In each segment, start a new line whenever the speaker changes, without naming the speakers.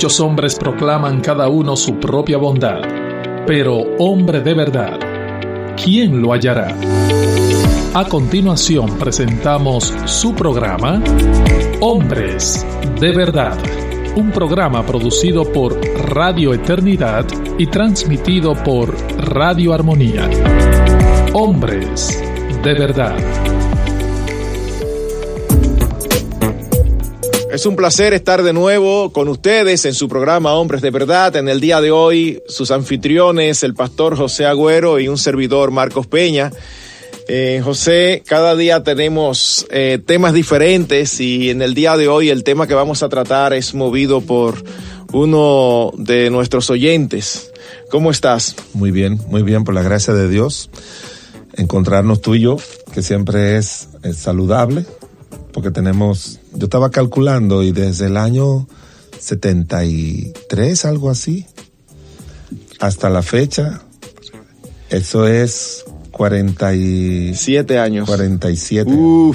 Muchos hombres proclaman cada uno su propia bondad, pero hombre de verdad, ¿quién lo hallará? A continuación presentamos su programa Hombres de Verdad, un programa producido por Radio Eternidad y transmitido por Radio Armonía. Hombres de Verdad.
Es un placer estar de nuevo con ustedes en su programa Hombres de Verdad. En el día de hoy, sus anfitriones, el pastor José Agüero y un servidor, Marcos Peña. José, cada día tenemos temas diferentes y en el día de hoy el tema que vamos a tratar es movido por uno de nuestros oyentes. ¿Cómo estás?
Muy bien, por la gracia de Dios. Encontrarnos tú y yo, que siempre es saludable, porque yo estaba calculando y desde el año 73, algo así, hasta la fecha, eso es 47
años.
47.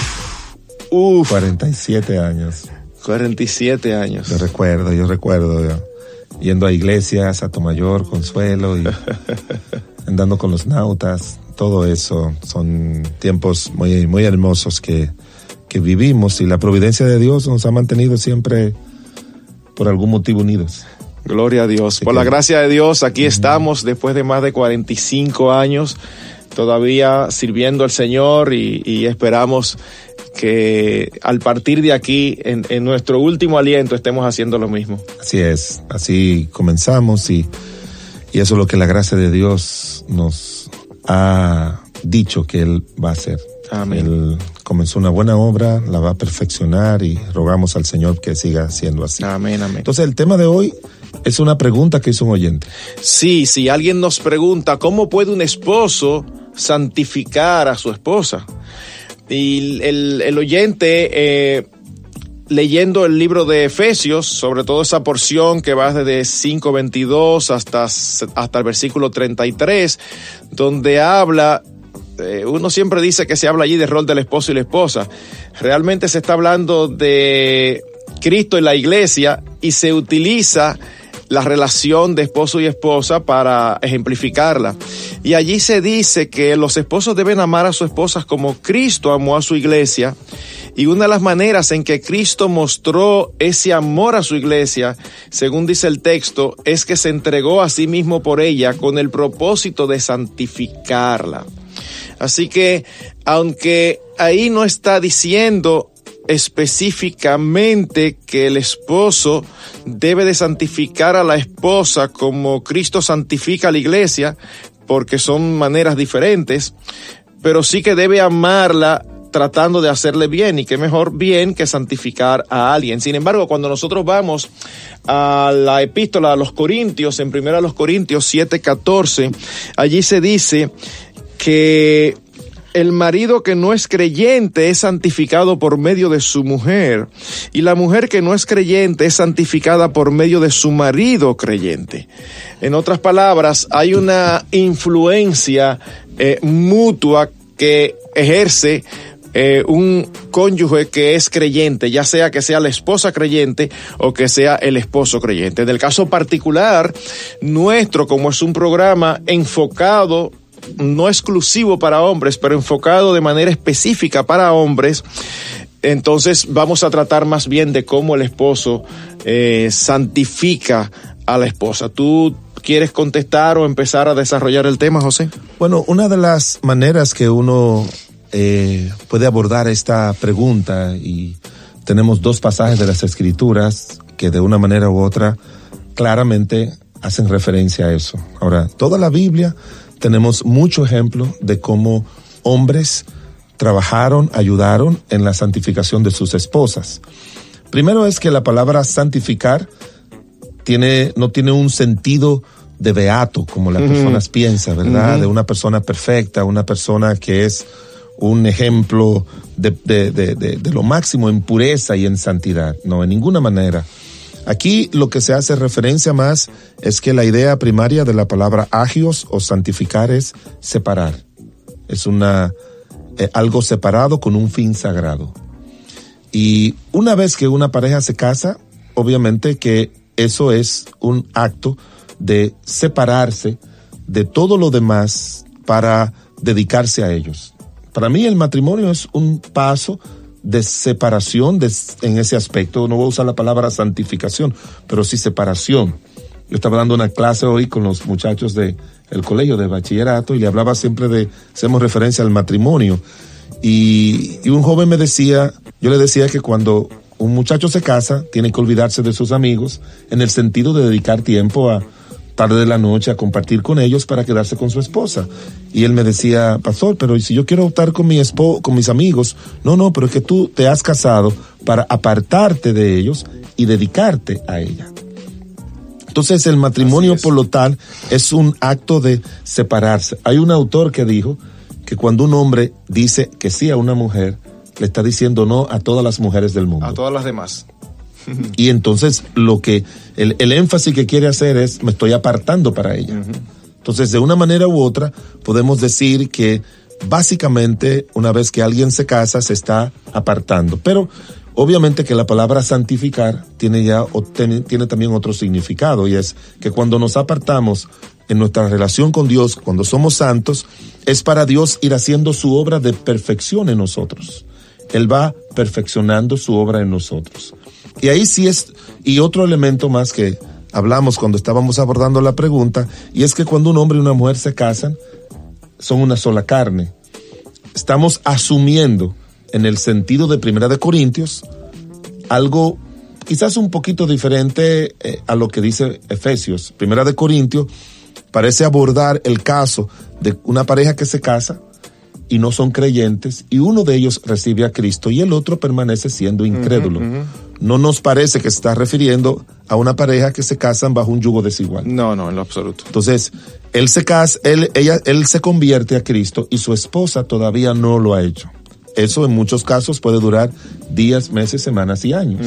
47 años.
47 años.
Yo recuerdo yendo a iglesias, a Tomayor, Consuelo y andando con los nautas. Todo eso son tiempos muy, muy hermosos que vivimos, y la providencia de Dios nos ha mantenido siempre por algún motivo unidos.
Gloria a Dios. Por la gracia de Dios, aquí estamos después de más de 45 años todavía sirviendo al Señor y esperamos que al partir de aquí, en nuestro último aliento, estemos haciendo lo mismo.
Así es, así comenzamos y eso es lo que la gracia de Dios nos ha dicho que Él va a hacer.
Amén.
Él comenzó una buena obra, la va a perfeccionar y rogamos al Señor que siga siendo así.
Amén, amén.
Entonces el tema de hoy es una pregunta que hizo un oyente.
Sí, si alguien nos pregunta cómo puede un esposo santificar a su esposa. Y el oyente, leyendo el libro de Efesios, sobre todo esa porción que va desde 5:22 hasta el versículo 33, donde habla, uno siempre dice que se habla allí del rol del esposo y la esposa. Realmente se está hablando de Cristo y la iglesia y se utiliza la relación de esposo y esposa para ejemplificarla. Y allí se dice que los esposos deben amar a sus esposas como Cristo amó a su iglesia. Y una de las maneras en que Cristo mostró ese amor a su iglesia, según dice el texto, es que se entregó a sí mismo por ella con el propósito de santificarla. Así que, aunque ahí no está diciendo específicamente que el esposo debe de santificar a la esposa como Cristo santifica a la iglesia, porque son maneras diferentes, pero sí que debe amarla tratando de hacerle bien, y qué mejor bien que santificar a alguien. Sin embargo, cuando nosotros vamos a la epístola a los Corintios, en 1 Corintios 7:14, allí se dice que el marido que no es creyente es santificado por medio de su mujer, y la mujer que no es creyente es santificada por medio de su marido creyente. En otras palabras, hay una influencia mutua que ejerce un cónyuge que es creyente, ya sea que sea la esposa creyente o que sea el esposo creyente. En el caso particular nuestro, como es un programa enfocado, no exclusivo para hombres, pero enfocado de manera específica para hombres, entonces vamos a tratar más bien de cómo el esposo santifica a la esposa. ¿Tú quieres contestar o empezar a desarrollar el tema, José?
Bueno, una de las maneras que uno puede abordar esta pregunta, y tenemos dos pasajes de las Escrituras que de una manera u otra claramente hacen referencia a eso. Ahora, toda la Biblia tenemos mucho ejemplo de cómo hombres trabajaron, ayudaron en la santificación de sus esposas. Primero es que la palabra santificar no tiene un sentido de beato, como las personas piensan, ¿verdad? De una persona perfecta, una persona que es un ejemplo de lo máximo en pureza y en santidad. No, en ninguna manera. Aquí lo que se hace referencia más es que la idea primaria de la palabra agios o santificar es separar. Es algo separado con un fin sagrado. Y una vez que una pareja se casa, obviamente que eso es un acto de separarse de todo lo demás para dedicarse a ellos. Para mí el matrimonio es un paso de separación en ese aspecto. No voy a usar la palabra santificación, pero sí separación. Yo estaba dando una clase hoy con los muchachos del colegio de bachillerato y le hablaba siempre hacemos referencia al matrimonio. Y un joven me decía, yo le decía que cuando un muchacho se casa, tiene que olvidarse de sus amigos en el sentido de dedicar tiempo a tarde de la noche a compartir con ellos para quedarse con su esposa. Y él me decía, pastor, pero ¿y si yo quiero estar con mis amigos? No, pero es que tú te has casado para apartarte de ellos y dedicarte a ella. Entonces el matrimonio, por lo tal, es un acto de separarse. Hay un autor que dijo que cuando un hombre dice que sí a una mujer, le está diciendo no a todas las mujeres del mundo.
A todas las demás.
Y entonces el énfasis que quiere hacer es, me estoy apartando para ella. Entonces, de una manera u otra, podemos decir que básicamente, una vez que alguien se casa, se está apartando. Pero, obviamente que la palabra santificar tiene también otro significado, y es que cuando nos apartamos en nuestra relación con Dios, cuando somos santos, es para Dios ir haciendo su obra de perfección en nosotros. Él va perfeccionando su obra en nosotros. Y ahí sí es, y otro elemento más que hablamos cuando estábamos abordando la pregunta, y es que cuando un hombre y una mujer se casan, son una sola carne. Estamos asumiendo, en el sentido de 1 Corintios, algo quizás un poquito diferente a lo que dice Efesios. 1 Corintios parece abordar el caso de una pareja que se casa y no son creyentes, y uno de ellos recibe a Cristo y el otro permanece siendo incrédulo. No nos parece que se está refiriendo a una pareja que se casan bajo un yugo desigual.
No, en lo absoluto.
Entonces, él se casa, él se convierte a Cristo y su esposa todavía no lo ha hecho. Eso en muchos casos puede durar días, meses, semanas y años.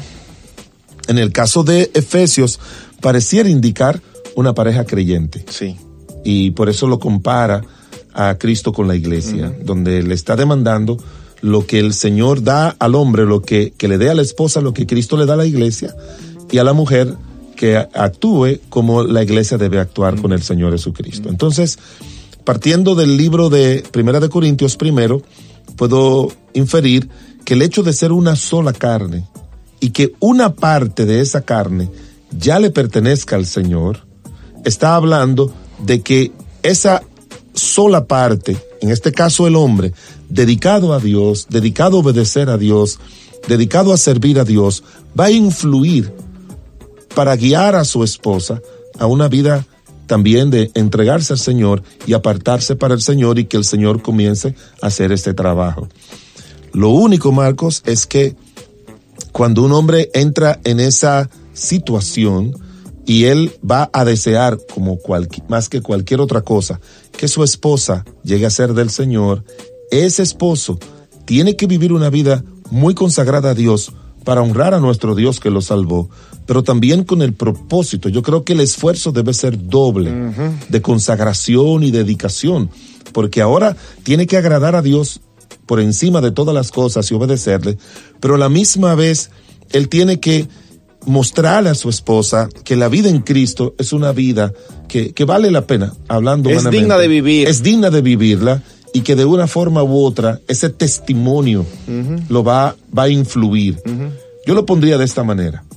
En el caso de Efesios, pareciera indicar una pareja creyente.
Sí.
Y por eso lo compara a Cristo con la iglesia, donde le está demandando lo que el Señor da al hombre, lo que le dé a la esposa, lo que Cristo le da a la iglesia, y a la mujer que actúe como la iglesia debe actuar con el Señor Jesucristo. Entonces, partiendo del libro de 1 Corintios primero, puedo inferir que el hecho de ser una sola carne y que una parte de esa carne ya le pertenezca al Señor, está hablando de que esa sola parte, en este caso el hombre, dedicado a Dios, dedicado a obedecer a Dios, dedicado a servir a Dios, va a influir para guiar a su esposa a una vida también de entregarse al Señor y apartarse para el Señor, y que el Señor comience a hacer este trabajo. Lo único, Marcos, es que cuando un hombre entra en esa situación y él va a desear, como más que cualquier otra cosa, que su esposa llegue a ser del Señor, ese esposo tiene que vivir una vida muy consagrada a Dios para honrar a nuestro Dios que lo salvó, pero también con el propósito. Yo creo que el esfuerzo debe ser doble, de consagración y dedicación, porque ahora tiene que agradar a Dios por encima de todas las cosas y obedecerle, pero a la misma vez él tiene que mostrarle a su esposa que la vida en Cristo es una vida que vale la pena, hablando humanamente.
Es digna de vivir. Es
digna de vivirla, y que de una forma u otra ese testimonio lo va a influir. Yo lo pondría de esta manera.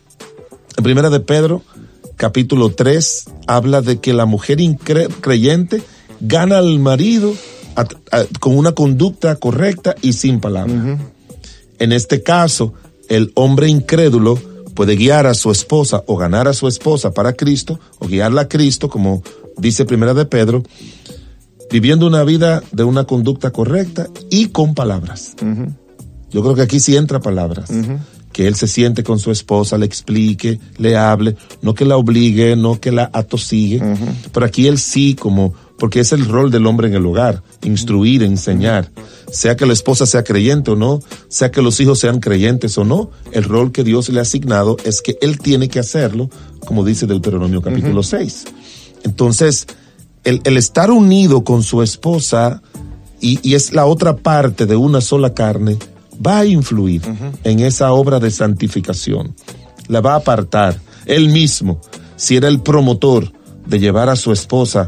En 1 de Pedro, capítulo 3, habla de que la mujer creyente gana al marido con una conducta correcta y sin palabra. En este caso, el hombre incrédulo puede guiar a su esposa o ganar a su esposa para Cristo, o guiarla a Cristo, como dice 1 de Pedro, viviendo una vida de una conducta correcta y con palabras. Yo creo que aquí sí entra palabras. Que él se siente con su esposa, le explique, le hable, no que la obligue, no que la atosigue, pero aquí él sí, porque es el rol del hombre en el hogar, instruir, enseñar, sea que la esposa sea creyente o no, sea que los hijos sean creyentes o no, el rol que Dios le ha asignado es que él tiene que hacerlo, como dice Deuteronomio capítulo 6. Entonces, el estar unido con su esposa, y es la otra parte de una sola carne, va a influir en esa obra de santificación. La va a apartar, él mismo, si era el promotor de llevar a su esposa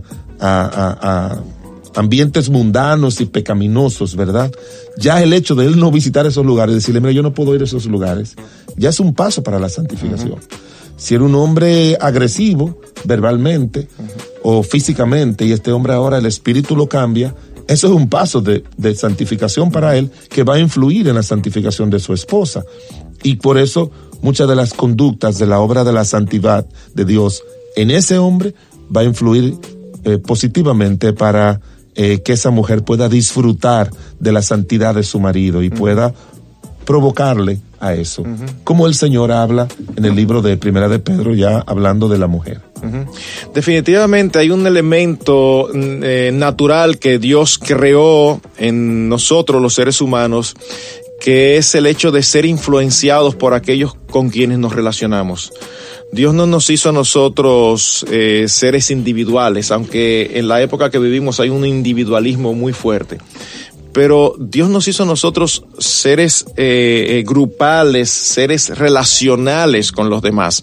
a ambientes mundanos y pecaminosos, ¿verdad? Ya el hecho de él no visitar esos lugares, decirle, mira, yo no puedo ir a esos lugares, ya es un paso para la santificación. Si era un hombre agresivo, verbalmente o físicamente, y este hombre ahora el espíritu lo cambia, eso es un paso de santificación para él que va a influir en la santificación de su esposa. Y por eso muchas de las conductas de la obra de la santidad de Dios en ese hombre va a influir positivamente para que esa mujer pueda disfrutar de la santidad de su marido y pueda provocarle a eso. Como el Señor habla en el libro de Primera de Pedro, ya hablando de la mujer.
Definitivamente hay un elemento natural que Dios creó en nosotros los seres humanos, que es el hecho de ser influenciados por aquellos con quienes nos relacionamos. Dios no nos hizo a nosotros seres individuales, aunque en la época que vivimos hay un individualismo muy fuerte. Pero Dios nos hizo a nosotros seres grupales, seres relacionales con los demás.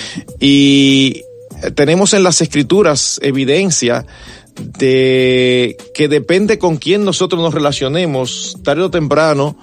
Y tenemos en las Escrituras evidencia de que depende con quién nosotros nos relacionemos, tarde o temprano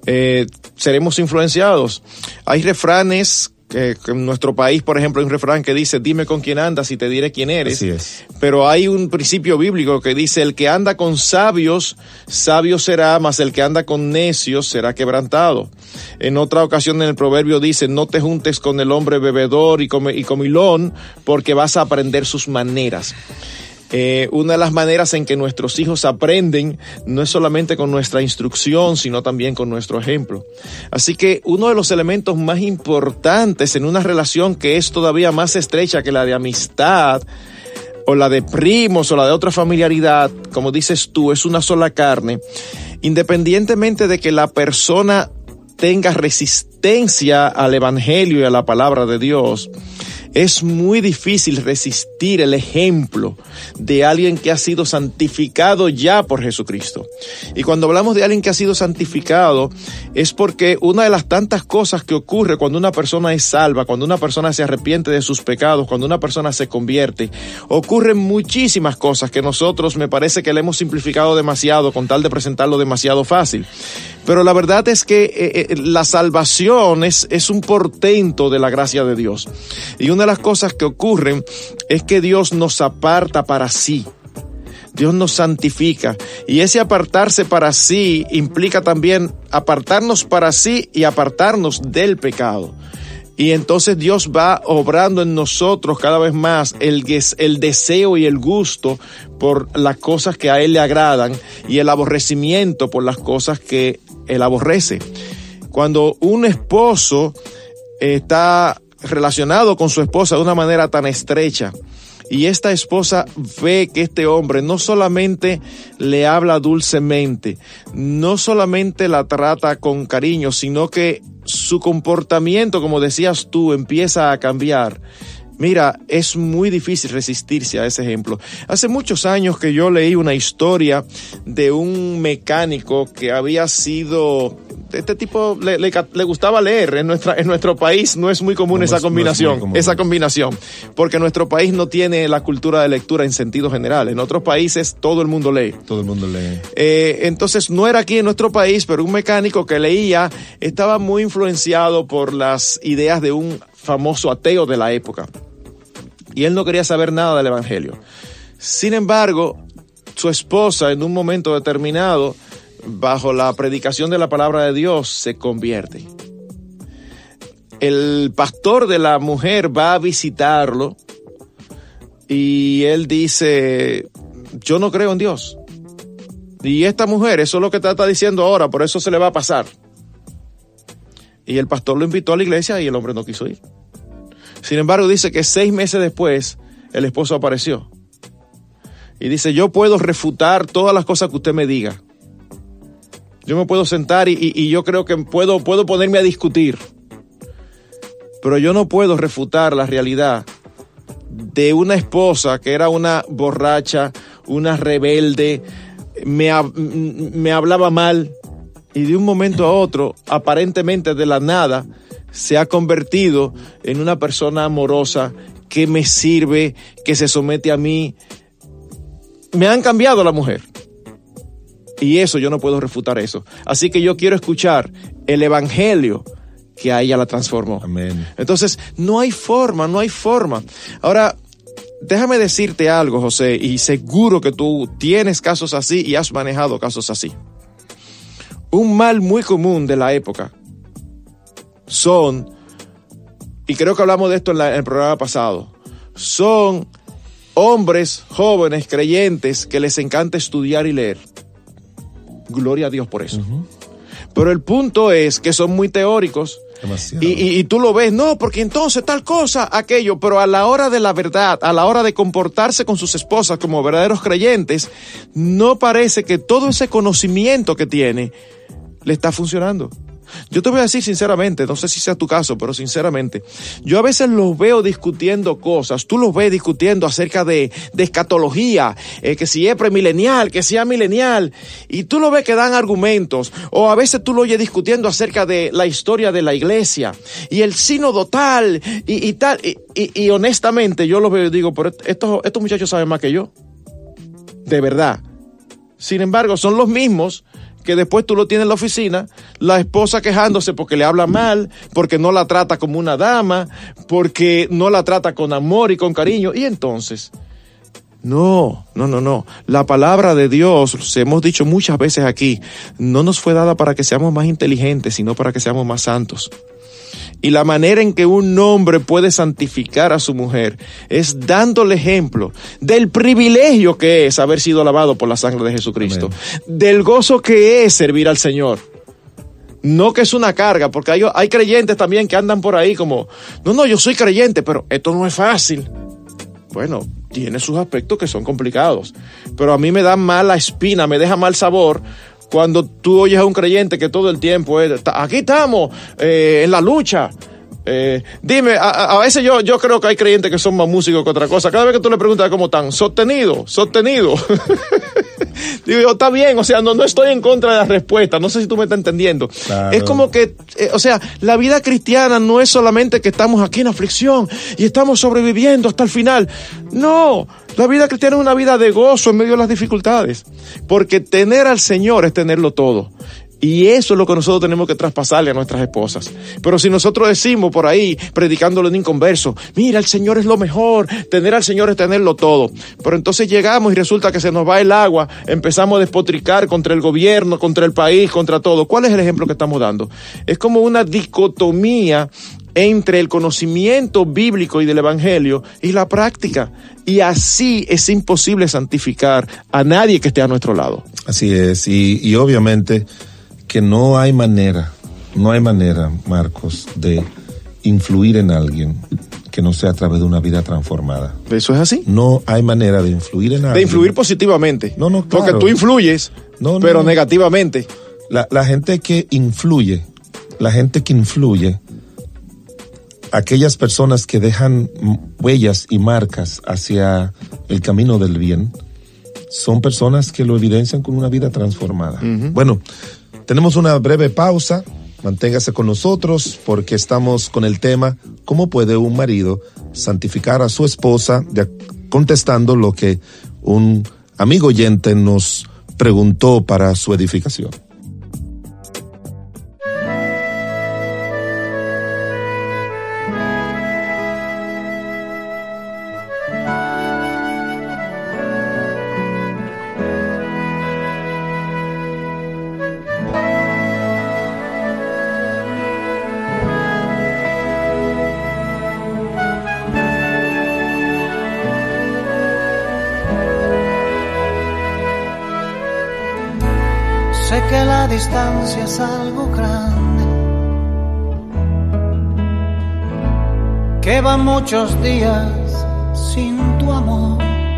seremos influenciados. Hay refranes que en nuestro país, por ejemplo, hay un refrán que dice, dime con quién andas y te diré quién eres.
Así es.
Pero hay un principio bíblico que dice, el que anda con sabios, sabio será, mas el que anda con necios será quebrantado. En otra ocasión en el proverbio dice, no te juntes con el hombre bebedor y comilón, porque vas a aprender sus maneras. Una de las maneras en que nuestros hijos aprenden no es solamente con nuestra instrucción, sino también con nuestro ejemplo. Así que uno de los elementos más importantes en una relación que es todavía más estrecha que la de amistad, o la de primos, o la de otra familiaridad, como dices tú, es una sola carne, independientemente de que la persona tenga resistencia al evangelio y a la palabra de Dios, es muy difícil resistir el ejemplo de alguien que ha sido santificado ya por Jesucristo. Y cuando hablamos de alguien que ha sido santificado, es porque una de las tantas cosas que ocurre cuando una persona es salva, cuando una persona se arrepiente de sus pecados, cuando una persona se convierte, ocurren muchísimas cosas que nosotros me parece que le hemos simplificado demasiado con tal de presentarlo demasiado fácil. Pero la verdad es que la salvación es un portento de la gracia de Dios. Y una de las cosas que ocurren es que Dios nos aparta para sí. Dios nos santifica. Y ese apartarse para sí implica también apartarnos para sí y apartarnos del pecado. Y entonces Dios va obrando en nosotros cada vez más el deseo y el gusto por las cosas que a Él le agradan y el aborrecimiento por las cosas que Él aborrece. Cuando un esposo está relacionado con su esposa de una manera tan estrecha y esta esposa ve que este hombre no solamente le habla dulcemente, no solamente la trata con cariño, sino que su comportamiento, como decías tú, empieza a cambiar. Mira, es muy difícil resistirse a ese ejemplo. Hace muchos años que yo leí una historia de un mecánico que había sido... Este tipo le gustaba leer. En nuestro país no es muy común esa combinación, porque nuestro país no tiene la cultura de lectura en sentido general. En otros países todo el mundo lee.
Todo el mundo lee.
Entonces no era aquí en nuestro país, pero un mecánico que leía estaba muy influenciado por las ideas de un famoso ateo de la época. Y él no quería saber nada del evangelio. Sin embargo, su esposa en un momento determinado, bajo la predicación de la palabra de Dios, se convierte. El pastor de la mujer va a visitarlo y él dice, yo no creo en Dios. Y esta mujer, eso es lo que te está diciendo ahora, por eso se le va a pasar. Y el pastor lo invitó a la iglesia y el hombre no quiso ir. Sin embargo, dice que 6 meses después, el esposo apareció. Y dice, yo puedo refutar todas las cosas que usted me diga. Yo me puedo sentar y yo creo que puedo ponerme a discutir. Pero yo no puedo refutar la realidad de una esposa que era una borracha, una rebelde, me hablaba mal y de un momento a otro, aparentemente de la nada, se ha convertido en una persona amorosa que me sirve, que se somete a mí. Me han cambiado la mujer. Y eso yo no puedo refutar eso. Así que yo quiero escuchar el evangelio que a ella la transformó.
Amén.
Entonces, no hay forma. Ahora, déjame decirte algo, José, y seguro que tú tienes casos así y has manejado casos así. Un mal muy común de la época son, y creo que hablamos de esto en el programa pasado, son hombres jóvenes, creyentes, que les encanta estudiar y leer. Gloria a Dios por eso. Uh-huh. Pero el punto es que son muy teóricos. Y tú lo ves, no, porque entonces tal cosa, aquello, pero a la hora de la verdad, a la hora de comportarse con sus esposas como verdaderos creyentes, no parece que todo ese conocimiento que tiene le está funcionando. Yo te voy a decir sinceramente, no sé si sea tu caso, pero sinceramente, yo a veces los veo discutiendo cosas, tú los ves discutiendo acerca de escatología, que si es premilenial, que sea milenial, y tú lo ves que dan argumentos, o a veces tú lo oyes discutiendo acerca de la historia de la iglesia, y el sínodo tal, y tal, y honestamente yo los veo y digo, pero estos muchachos saben más que yo, de verdad. Sin embargo, son los mismos que después tú lo tienes en la oficina, la esposa quejándose porque le habla mal, porque no la trata como una dama, porque no la trata con amor y con cariño. Y entonces, no. La palabra de Dios, hemos dicho muchas veces aquí, no nos fue dada para que seamos más inteligentes, sino para que seamos más santos. Y la manera en que un hombre puede santificar a su mujer es dándole ejemplo del privilegio que es haber sido lavado por la sangre de Jesucristo. Amén. Del gozo que es servir al Señor. No que es una carga, porque hay creyentes también que andan por ahí como, no, yo soy creyente, pero esto no es fácil. Bueno, tiene sus aspectos que son complicados, pero a mí me da mala espina, me deja mal sabor cuando tú oyes a un creyente que todo el tiempo es, aquí estamos, en la lucha. Dime, a veces yo creo que hay creyentes que son más músicos que otra cosa. Cada vez que tú le preguntas cómo están, sostenido. Digo, está bien, o sea, no estoy en contra de la respuesta, no sé si tú me estás entendiendo. Claro. Es como que, o sea, la vida cristiana no es solamente que estamos aquí en aflicción y estamos sobreviviendo hasta el final. No, la vida cristiana es una vida de gozo en medio de las dificultades, porque tener al Señor es tenerlo todo. Y eso es lo que nosotros tenemos que traspasarle a nuestras esposas. Pero si nosotros decimos por ahí, predicándolo en inconverso, mira, el Señor es lo mejor, tener al Señor es tenerlo todo. Pero entonces llegamos y resulta que se nos va el agua, empezamos a despotricar contra el gobierno, contra el país, contra todo. ¿Cuál es el ejemplo que estamos dando? Es como una dicotomía entre el conocimiento bíblico y del evangelio y la práctica. Y así es imposible santificar a nadie que esté a nuestro lado.
Así es, y obviamente que no hay manera, Marcos, de influir en alguien que no sea a través de una vida transformada.
¿Eso es así?
No hay manera de influir en alguien.
De influir positivamente.
No, claro.
Porque tú influyes, pero negativamente.
La gente que influye, aquellas personas que dejan huellas y marcas hacia el camino del bien, son personas que lo evidencian con una vida transformada. Uh-huh. Bueno, tenemos una breve pausa, manténgase con nosotros porque estamos con el tema ¿cómo puede un marido santificar a su esposa? Contestando lo que un amigo oyente nos preguntó para su edificación.
Sé que la distancia es algo grande, que van muchos días sin tu amor,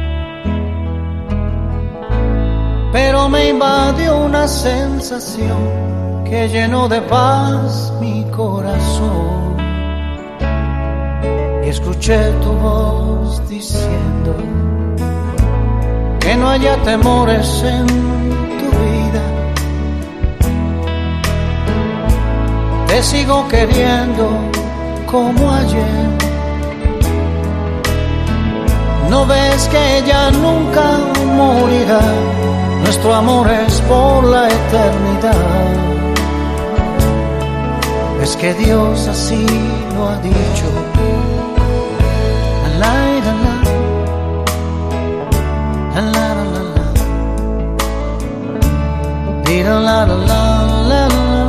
pero me invadió una sensación que llenó de paz mi corazón. Y escuché tu voz diciendo que no haya temores en tu vida. te sigo queriendo como ayer. ¿No ves que ella nunca morirá? Nuestro amor es por la eternidad. Es que Dios así lo ha dicho. La, la, la, la, la, la, la, la, la, la, la,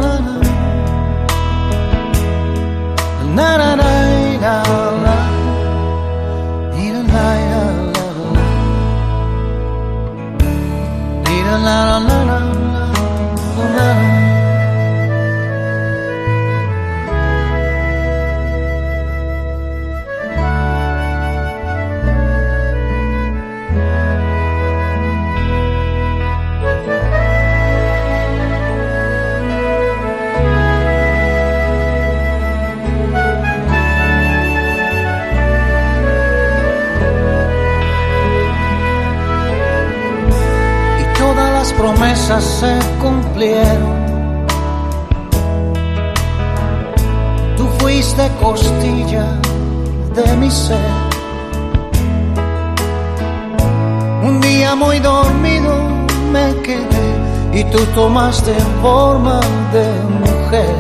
na na na na na na na na. Promesas se cumplieron. Tú fuiste costilla de mi ser. Un día muy dormido me quedé y tú tomaste forma de mujer.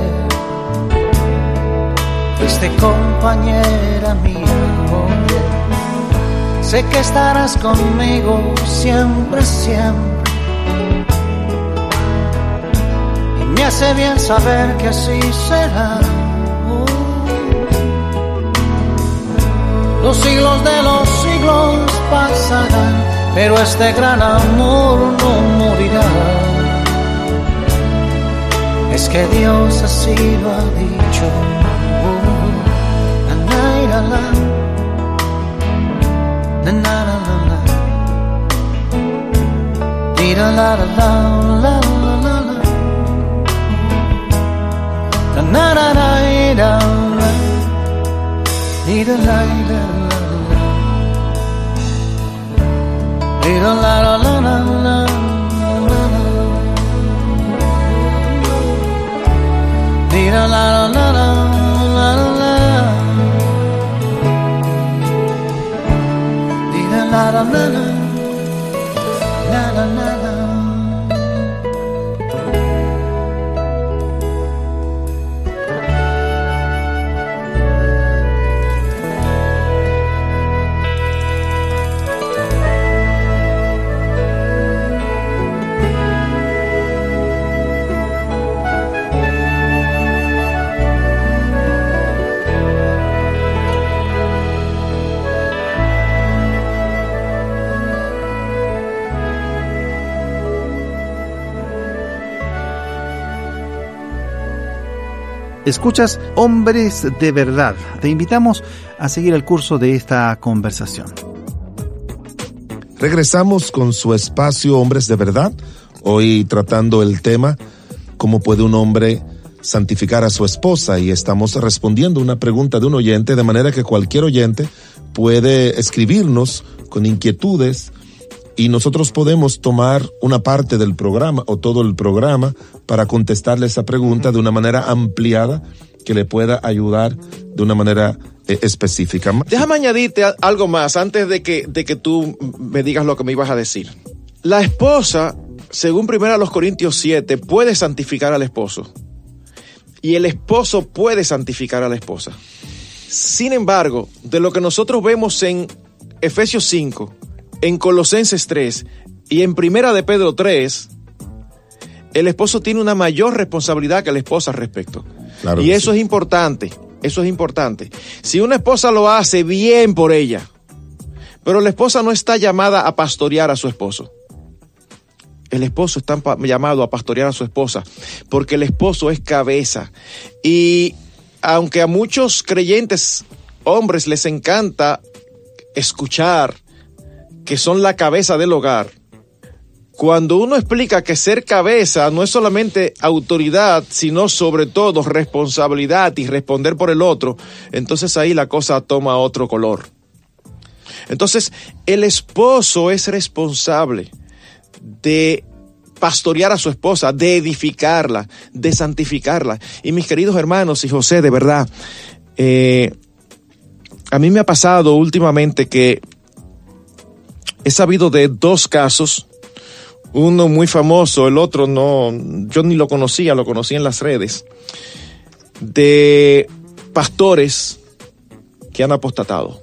Fuiste compañera mía, sé que estarás conmigo siempre, siempre. Me hace bien saber que así será. Los siglos de los siglos pasarán, pero este gran amor no morirá. Es que Dios así lo ha dicho. La, la, la, la, la, la, la, la, la. Na na na na na, la la la la, la la la la la, la la la la la, la la la.
Escuchas Hombres de Verdad. Te invitamos a seguir el curso de esta conversación.
Regresamos con su espacio Hombres de Verdad, hoy tratando el tema ¿cómo puede un hombre santificar a su esposa? Y estamos respondiendo una pregunta de un oyente, de manera que cualquier oyente puede escribirnos con inquietudes y nosotros podemos tomar una parte del programa o todo el programa para contestarle esa pregunta de una manera ampliada que le pueda ayudar de una manera específica.
Déjame añadirte algo más antes de que tú me digas lo que me ibas a decir. La esposa, según 1 Corintios 7, puede santificar al esposo y el esposo puede santificar a la esposa. Sin embargo, de lo que nosotros vemos en Efesios 5, en Colosenses 3 y en 1 de Pedro 3, el esposo tiene una mayor responsabilidad que la esposa al respecto. Claro, y eso sí. Es importante, eso es importante. Si una esposa lo hace, bien por ella, pero la esposa no está llamada a pastorear a su esposo. El esposo está llamado a pastorear a su esposa, porque el esposo es cabeza. Y aunque a muchos creyentes hombres les encanta escuchar que son la cabeza del hogar, cuando uno explica que ser cabeza no es solamente autoridad, sino sobre todo responsabilidad y responder por el otro, entonces ahí la cosa toma otro color. Entonces, el esposo es responsable de pastorear a su esposa, de edificarla, de santificarla. Y mis queridos hermanos y José, de verdad, a mí me ha pasado últimamente que he sabido de 2 casos, uno muy famoso, el otro no, yo ni lo conocía, lo conocí en las redes, de pastores que han apostatado,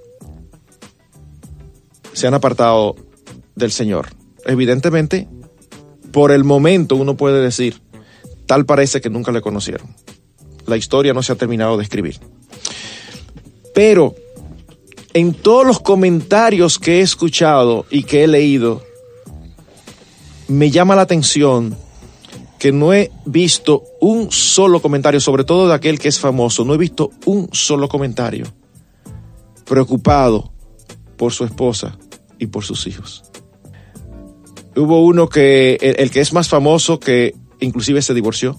se han apartado del Señor. Evidentemente, por el momento uno puede decir, tal parece que nunca le conocieron. La historia no se ha terminado de escribir. Pero en todos los comentarios que he escuchado y que he leído, me llama la atención que no he visto un solo comentario, sobre todo de aquel que es famoso, no he visto un solo comentario preocupado por su esposa y por sus hijos. Hubo uno que, el que es más famoso, que inclusive se divorció.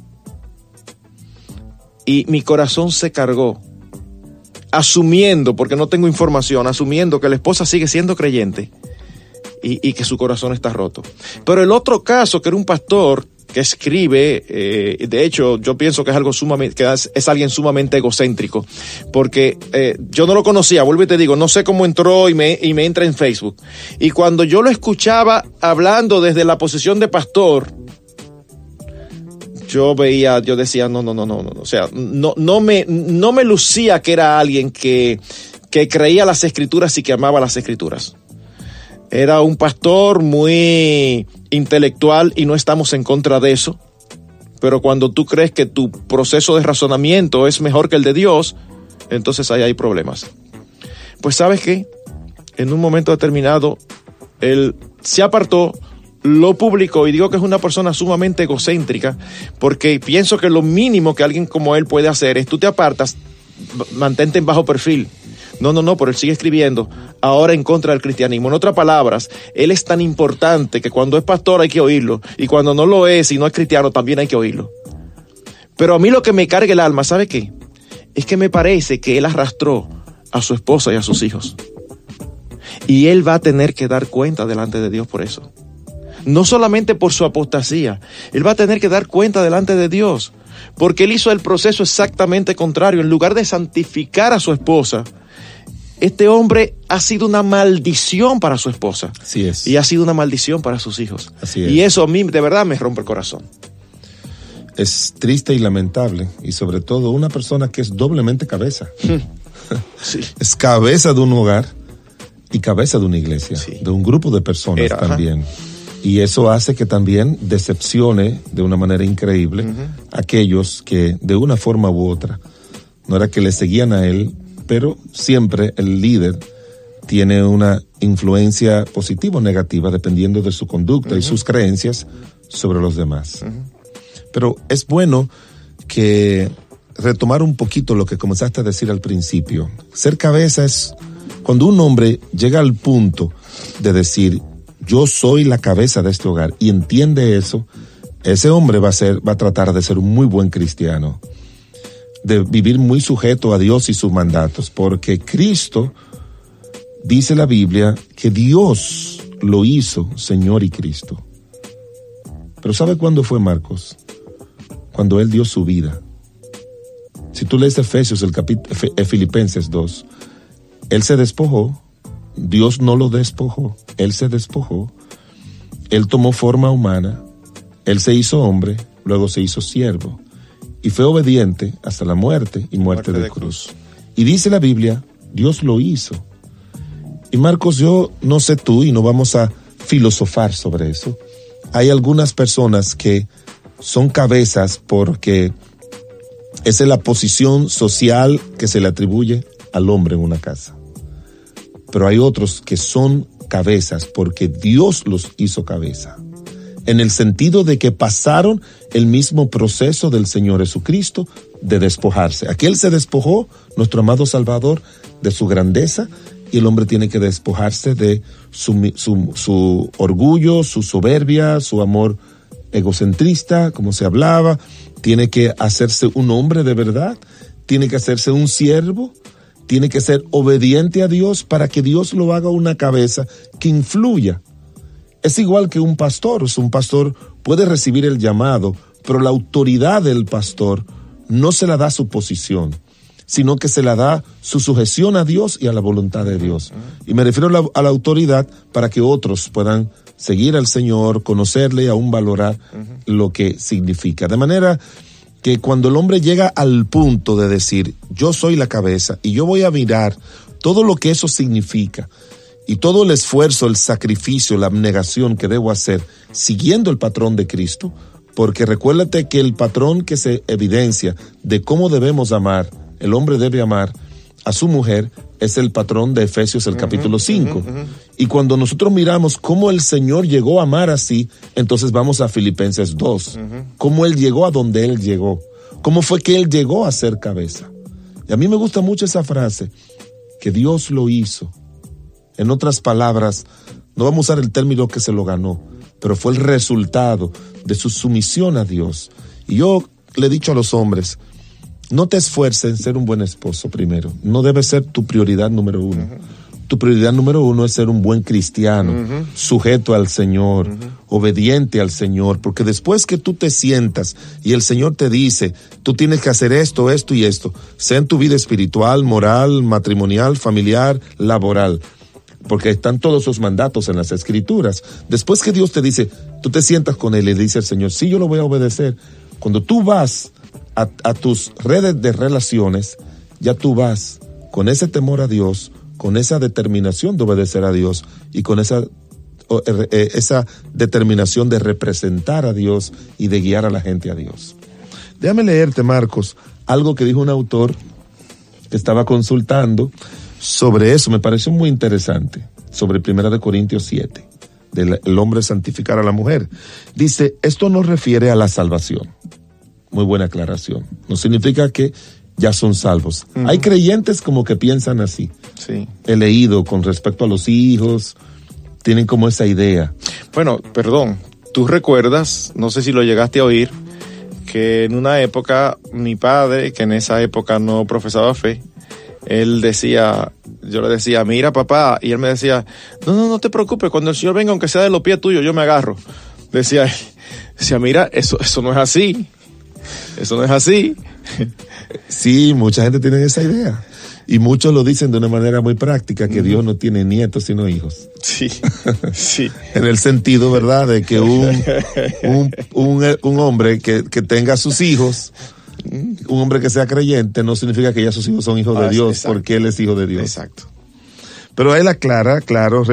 Y mi corazón se cargó, asumiendo, porque no tengo información, asumiendo que la esposa sigue siendo creyente y que su corazón está roto. Pero el otro caso, que era un pastor que escribe, de hecho yo pienso que es algo sumamente, que es alguien sumamente egocéntrico, porque yo no lo conocía, vuelvo y te digo, no sé cómo entró y me entra en Facebook. Y cuando yo lo escuchaba hablando desde la posición de pastor, yo decía, no, o sea, no me lucía que era alguien que creía las escrituras y que amaba las escrituras. Era un pastor muy intelectual y no estamos en contra de eso, pero cuando tú crees que tu proceso de razonamiento es mejor que el de Dios, entonces ahí hay problemas. Pues ¿sabes qué? En un momento determinado, él se apartó, lo publicó, y digo que es una persona sumamente egocéntrica, porque pienso que lo mínimo que alguien como él puede hacer es, tú te apartas, mantente en bajo perfil. No, pero él sigue escribiendo ahora en contra del cristianismo. En otras palabras, él es tan importante que cuando es pastor hay que oírlo, y cuando no lo es y no es cristiano también hay que oírlo. Pero a mí lo que me carga el alma, ¿sabe qué? Es que me parece que él arrastró a su esposa y a sus hijos. Y él va a tener que dar cuenta delante de Dios por eso. No solamente por su apostasía, él va a tener que dar cuenta delante de Dios, porque él hizo el proceso exactamente contrario. En lugar de santificar a su esposa, este hombre ha sido una maldición para su esposa.
Así es.
Y ha sido una maldición para sus hijos.
Así es.
Y eso a mí de verdad me rompe el corazón.
Es triste y lamentable, y sobre todo una persona que es doblemente cabeza.
Sí. Es
cabeza de un hogar y cabeza de una iglesia, sí, de un grupo de personas también. Y eso hace que también decepcione de una manera increíble a aquellos que de una forma u otra, no era que le seguían a él, pero siempre el líder tiene una influencia positiva o negativa dependiendo de su conducta y sus creencias sobre los demás. Pero es bueno que retomar un poquito lo que comenzaste a decir al principio. Ser cabeza es cuando un hombre llega al punto de decir, yo soy la cabeza de este hogar, y entiende eso, ese hombre va a tratar de ser un muy buen cristiano, de vivir muy sujeto a Dios y sus mandatos, porque Cristo, dice la Biblia, que Dios lo hizo Señor y Cristo. Pero ¿sabe cuándo fue, Marcos? Cuando Él dio su vida. Si tú lees Efesios, Filipenses 2, Él se despojó. Dios no lo despojó, Él se despojó, Él tomó forma humana, Él se hizo hombre, luego se hizo siervo, y fue obediente hasta la muerte y muerte de cruz. Y dice la Biblia, Dios lo hizo. Y Marcos, yo no sé tú, y no vamos a filosofar sobre eso, hay algunas personas que son cabezas porque esa es la posición social que se le atribuye al hombre en una casa. Pero hay otros que son cabezas porque Dios los hizo cabeza, en el sentido de que pasaron el mismo proceso del Señor Jesucristo de despojarse. Aquel se despojó, nuestro amado Salvador, de su grandeza, y el hombre tiene que despojarse de su orgullo, su soberbia, su amor egocentrista, como se hablaba. Tiene que hacerse un hombre de verdad, tiene que hacerse un siervo, tiene que ser obediente a Dios para que Dios lo haga una cabeza que influya. Es igual que un pastor, es un pastor puede recibir el llamado, pero la autoridad del pastor no se la da su posición, sino que se la da su sujeción a Dios y a la voluntad de Dios. Y me refiero a la autoridad para que otros puedan seguir al Señor, conocerle y aún valorar lo que significa. De manera que cuando el hombre llega al punto de decir, yo soy la cabeza y yo voy a mirar todo lo que eso significa y todo el esfuerzo, el sacrificio, la abnegación que debo hacer siguiendo el patrón de Cristo, porque recuérdate que el patrón que se evidencia de cómo debemos amar, el hombre debe amar a su mujer, es el patrón de Efesios, el capítulo 5. Y cuando nosotros miramos cómo el Señor llegó a amar así, entonces vamos a Filipenses 2. Cómo Él llegó a donde Él llegó. Cómo fue que Él llegó a ser cabeza. Y a mí me gusta mucho esa frase, que Dios lo hizo. En otras palabras, no vamos a usar el término que se lo ganó, pero fue el resultado de su sumisión a Dios. Y yo le he dicho a los hombres, no te esfuerces en ser un buen esposo primero. No debe ser tu prioridad número uno. Tu prioridad número uno es ser un buen cristiano, sujeto al Señor, obediente al Señor, porque después que tú te sientas y el Señor te dice, tú tienes que hacer esto, esto y esto, sea en tu vida espiritual, moral, matrimonial, familiar, laboral, porque están todos esos mandatos en las Escrituras. Después que Dios te dice, tú te sientas con Él y le dice al Señor, sí, yo lo voy a obedecer. Cuando tú vas a tus redes de relaciones, ya tú vas con ese temor a Dios, con esa determinación de obedecer a Dios y con esa determinación de representar a Dios y de guiar a la gente a Dios. Déjame leerte, Marcos, algo que dijo un autor que estaba consultando sobre eso, me pareció muy interesante, sobre 1 Corintios 7, del hombre santificar a la mujer. Dice, esto no refiere a la salvación. Muy buena aclaración. No significa que ya son salvos. Hay creyentes como que piensan así.
Sí.
He leído con respecto a los hijos, tienen como esa idea.
Bueno, perdón, tú recuerdas, no sé si lo llegaste a oír, que en una época, mi padre, que en esa época no profesaba fe, él decía, yo le decía, mira papá, y él me decía, no te preocupes, cuando el Señor venga, aunque sea de los pies tuyos, yo me agarro. Decía, mira, eso no es así. Eso no es así.
Sí, mucha gente tiene esa idea. Y muchos lo dicen de una manera muy práctica, que Dios no tiene nietos sino hijos.
Sí, sí.
En el sentido, ¿verdad?, de que un hombre que tenga sus hijos, un hombre que sea creyente, no significa que ya sus hijos son hijos de Dios, exacto, porque él es hijo de Dios.
Exacto.
Pero él aclara, claro,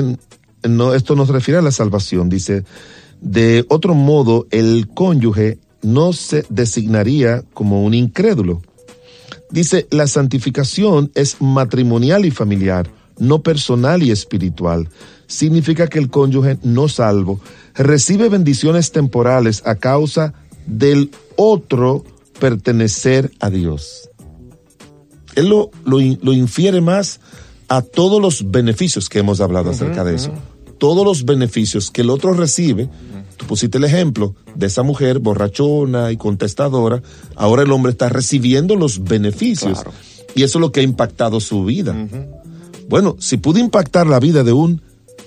esto nos refiere a la salvación. Dice, de otro modo, el cónyuge no se designaría como un incrédulo. Dice, la santificación es matrimonial y familiar, no personal y espiritual. Significa que el cónyuge no salvo recibe bendiciones temporales a causa del otro pertenecer a Dios. Él lo infiere más a todos los beneficios que hemos hablado acerca de eso. Todos los beneficios que el otro recibe. Tú pusiste el ejemplo de esa mujer borrachona y contestadora. Ahora el hombre está recibiendo los beneficios. Claro. Y eso es lo que ha impactado su vida. Bueno, si pudo impactar la vida de un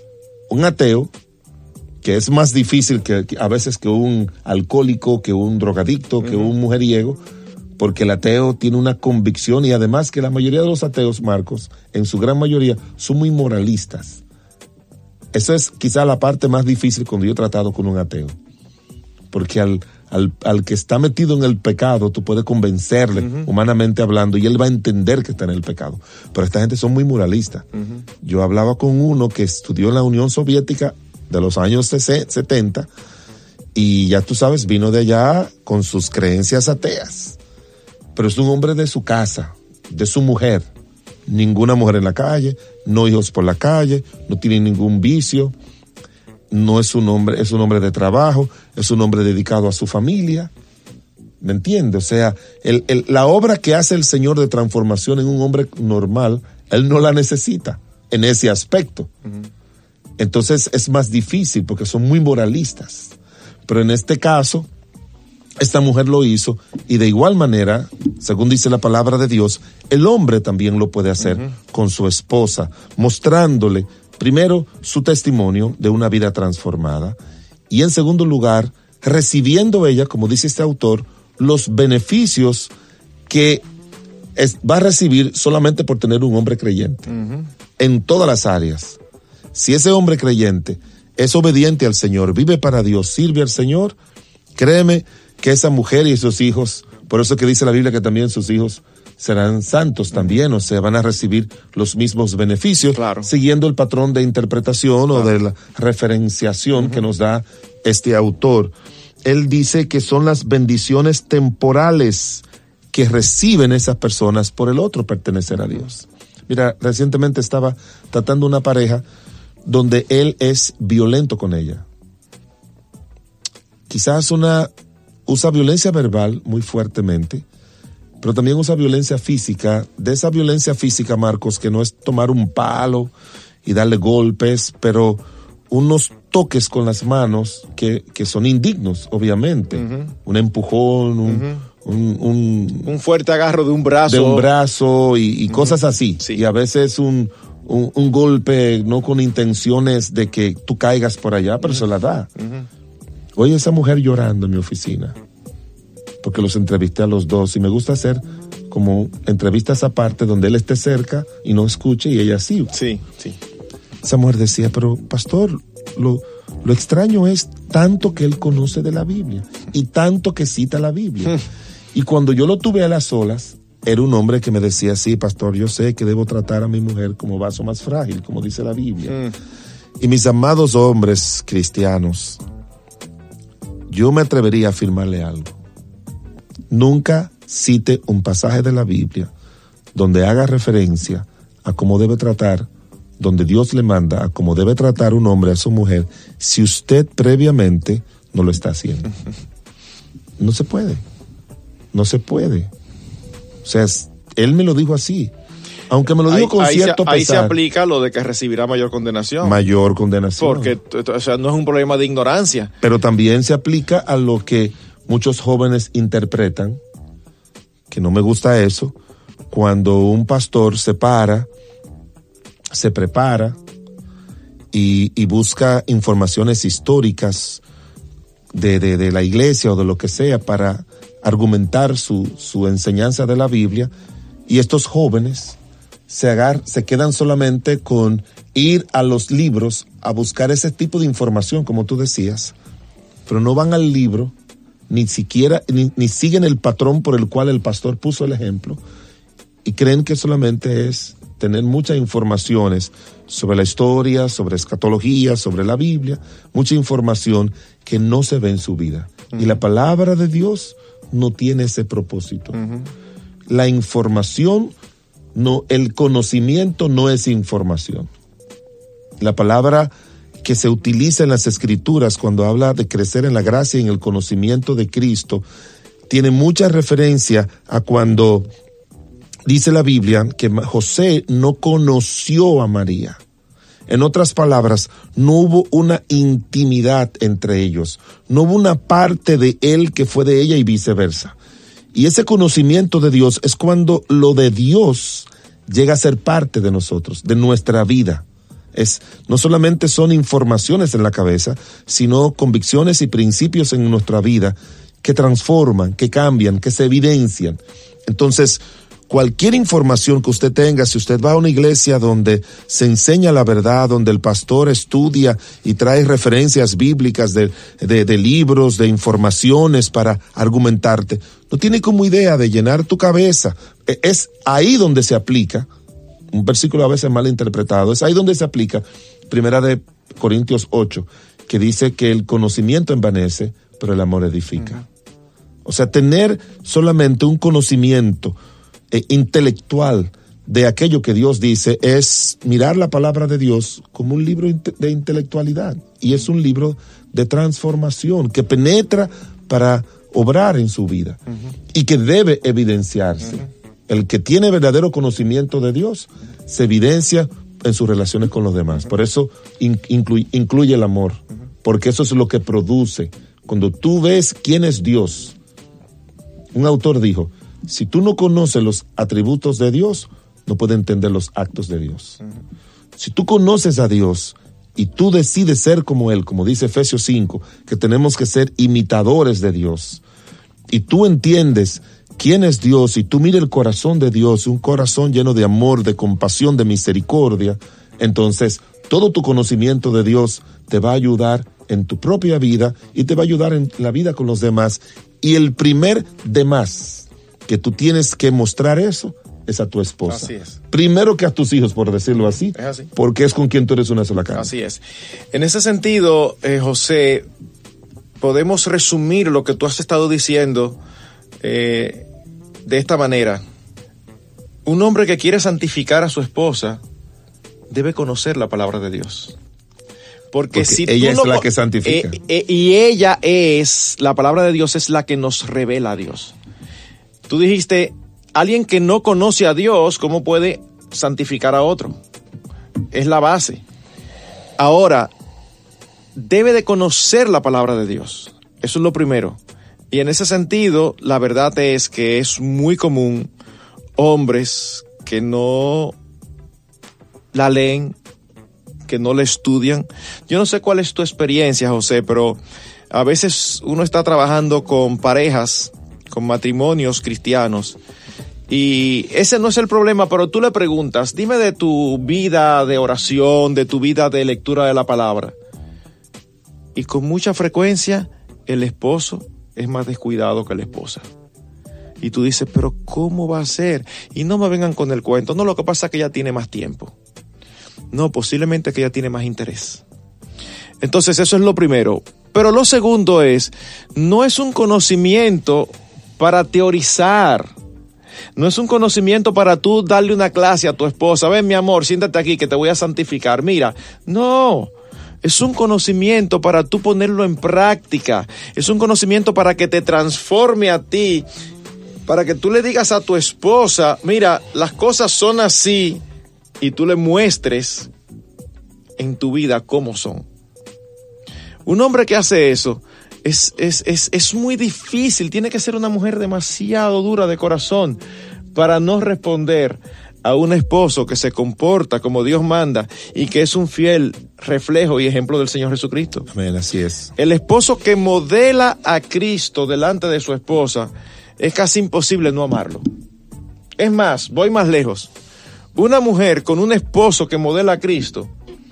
ateo, que es más difícil que a veces que un alcohólico, que un drogadicto, que un mujeriego, porque el ateo tiene una convicción, y además que la mayoría de los ateos, Marcos, en su gran mayoría, son muy moralistas. Eso es quizá la parte más difícil cuando yo he tratado con un ateo. Porque al que está metido en el pecado, tú puedes convencerle, humanamente hablando, y él va a entender que está en el pecado. Pero esta gente son muy moralistas. Yo hablaba con uno que estudió en la Unión Soviética de los años 70, y ya tú sabes, vino de allá con sus creencias ateas. Pero es un hombre de su casa, de su mujer. Ninguna mujer en la calle, no hijos por la calle, no tiene ningún vicio, no es un hombre de trabajo, es un hombre dedicado a su familia. ¿Me entiendes? O sea, la obra que hace el Señor de transformación en un hombre normal, Él no la necesita en ese aspecto. Entonces es más difícil porque son muy moralistas. Pero en este caso, esta mujer lo hizo, y de igual manera, según dice la palabra de Dios, el hombre también lo puede hacer con su esposa, mostrándole primero su testimonio de una vida transformada, Y en segundo lugar, recibiendo ella, como dice este autor, los beneficios que va a recibir solamente por tener un hombre creyente. En todas las áreas. Si ese hombre creyente es obediente al Señor, vive para Dios, sirve al Señor, créeme que esa mujer y sus hijos, por eso que dice la Biblia que también sus hijos serán santos también, o sea, van a recibir los mismos beneficios, siguiendo el patrón de interpretación o de la referenciación que nos da este autor. Él dice que son las bendiciones temporales que reciben esas personas por el otro pertenecer a Dios. Mira, recientemente estaba tratando una pareja donde él es violento con ella. Quizás usa violencia verbal muy fuertemente, pero también usa violencia física. De esa violencia física, Marcos, que no es tomar un palo y darle golpes, pero unos toques con las manos que son indignos, obviamente. Un empujón, un
fuerte agarro de un brazo.
De un brazo y cosas así. Sí. Y a veces un golpe no con intenciones de que tú caigas por allá, pero se la da. Oye, esa mujer llorando en mi oficina, porque los entrevisté a los dos y me gusta hacer como entrevistas aparte donde él esté cerca y no escuche y ella sí.
Sí.
Esa mujer decía, pero pastor, lo extraño es tanto que él conoce de la Biblia y tanto que cita la Biblia. Y cuando yo lo tuve a las solas, era un hombre que me decía, sí, pastor, yo sé que debo tratar a mi mujer como vaso más frágil, como dice la Biblia. Y mis amados hombres cristianos, yo me atrevería a afirmarle algo. Nunca cite un pasaje de la Biblia donde haga referencia a cómo debe tratar, donde Dios le manda a cómo debe tratar un hombre a su mujer, si usted previamente no lo está haciendo. No se puede. No se puede. O sea, él me lo dijo así. Aunque me lo dijo con cierto pesar.
Ahí se aplica lo de que recibirá mayor condenación.
Mayor condenación.
Porque, o sea, no es un problema de ignorancia.
Pero también se aplica a lo que muchos jóvenes interpretan, que no me gusta eso, cuando un pastor se prepara y busca informaciones históricas de la iglesia o de lo que sea para argumentar su enseñanza de la Biblia, y estos jóvenes se quedan solamente con ir a los libros a buscar ese tipo de información, como tú decías, pero no van al libro, ni siquiera, ni siguen el patrón por el cual el pastor puso el ejemplo, y creen que solamente es tener muchas informaciones sobre la historia, sobre escatología, sobre la Biblia, mucha información que no se ve en su vida. Y la palabra de Dios no tiene ese propósito. La información, no, el conocimiento no es información. La palabra que se utiliza en las Escrituras cuando habla de crecer en la gracia y en el conocimiento de Cristo tiene mucha referencia a cuando dice la Biblia que José no conoció a María. En otras palabras, no hubo una intimidad entre ellos, no hubo una parte de él que fue de ella y viceversa. Y ese conocimiento de Dios es cuando lo de Dios llega a ser parte de nosotros, de nuestra vida. No solamente son informaciones en la cabeza, sino convicciones y principios en nuestra vida que transforman, que cambian, que se evidencian. Entonces, cualquier información que usted tenga, si usted va a una iglesia donde se enseña la verdad, donde el pastor estudia y trae referencias bíblicas de libros, de informaciones para argumentarte, no tiene como idea de llenar tu cabeza. Es ahí donde se aplica, un versículo a veces mal interpretado, es ahí donde se aplica 1 Corintios 8, que dice que el conocimiento envanece, pero el amor edifica. O sea, tener solamente un conocimiento intelectual de aquello que Dios dice es mirar la palabra de Dios como un libro de intelectualidad, y es un libro de transformación que penetra para obrar en su vida y que debe evidenciarse. El que tiene verdadero conocimiento de Dios se evidencia en sus relaciones con los demás. Por eso incluye el amor, porque eso es lo que produce. Cuando tú ves quién es Dios, un autor dijo, si tú no conoces los atributos de Dios, no puedes entender los actos de Dios. Si tú conoces a Dios y tú decides ser como Él, como dice Efesios 5, que tenemos que ser imitadores de Dios, y tú entiendes quién es Dios, y tú miras el corazón de Dios, un corazón lleno de amor, de compasión, de misericordia, entonces todo tu conocimiento de Dios te va a ayudar en tu propia vida y te va a ayudar en la vida con los demás. Y el primer de más que tú tienes que mostrar eso es a tu esposa.
Así es.
Primero que a tus hijos, por decirlo así,
Es así.
porque es con quien tú eres una sola carne.
Así es. En ese sentido, José, podemos resumir lo que tú has estado diciendo de esta manera. Un hombre que quiere santificar a su esposa debe conocer la palabra de Dios. Porque si
ella
tú
es la que santifica.
Y ella es, la palabra de Dios es la que nos revela a Dios. Tú dijiste, alguien que no conoce a Dios, ¿cómo puede santificar a otro? Es la base. Ahora, debe de conocer la palabra de Dios. Eso es lo primero. Y en ese sentido, la verdad es que es muy común hombres que no la leen, que no la estudian. Yo no sé cuál es tu experiencia, José, pero a veces uno está trabajando con parejas, con matrimonios cristianos, y ese no es el problema, pero tú le preguntas, dime de tu vida de oración, de tu vida de lectura de la palabra. Y con mucha frecuencia, el esposo es más descuidado que la esposa. Y tú dices, pero ¿cómo va a ser? Y no me vengan con el cuento. No, lo que pasa es que ella tiene más tiempo. No, posiblemente que ella tiene más interés. Entonces eso es lo primero. Pero lo segundo es, no es un conocimiento para teorizar. No es un conocimiento para tú darle una clase a tu esposa. Ven, mi amor, siéntate aquí que te voy a santificar. Mira, no. Es un conocimiento para tú ponerlo en práctica. Es un conocimiento para que te transforme a ti. Para que tú le digas a tu esposa, mira, las cosas son así. Y tú le muestres en tu vida cómo son. Un hombre que hace eso es muy difícil. Tiene que ser una mujer demasiado dura de corazón para no responder a un esposo que se comporta como Dios manda y que es un fiel reflejo y ejemplo del Señor Jesucristo.
Amén, así es.
El esposo que modela a Cristo delante de su esposa, es casi imposible no amarlo. Es más, voy más lejos. Una mujer con un esposo que modela a Cristo